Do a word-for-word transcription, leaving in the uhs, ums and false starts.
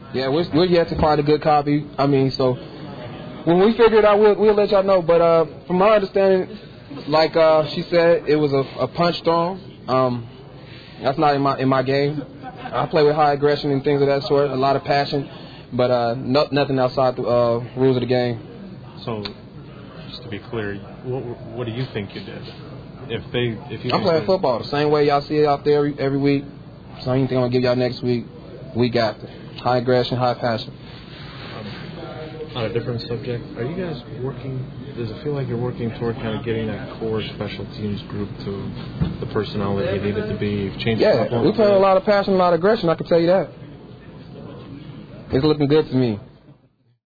Yeah, we're, we're yet to find a good copy. I mean, so when we figure it out, we'll, we'll let y'all know. But uh, from my understanding, like uh, she said, it was a, a punch thrown. Um, that's not in my in my game. I play with high aggression and things of that sort, a lot of passion, but uh, no, nothing outside the uh, rules of the game. So, just to be clear, what what do you think you did? If they, if you I'm playing football the same way y'all see it out there every, every week. Same thing I'm gonna give y'all next week. Week after, high aggression, high passion. Um, on a different subject, are you guys working? Does it feel like you're working toward kind of getting that core special teams group to the personnel that you needed to be? You've changed. Yeah, we're playing a lot of passion, a lot of aggression. I can tell you that. It's looking good to me.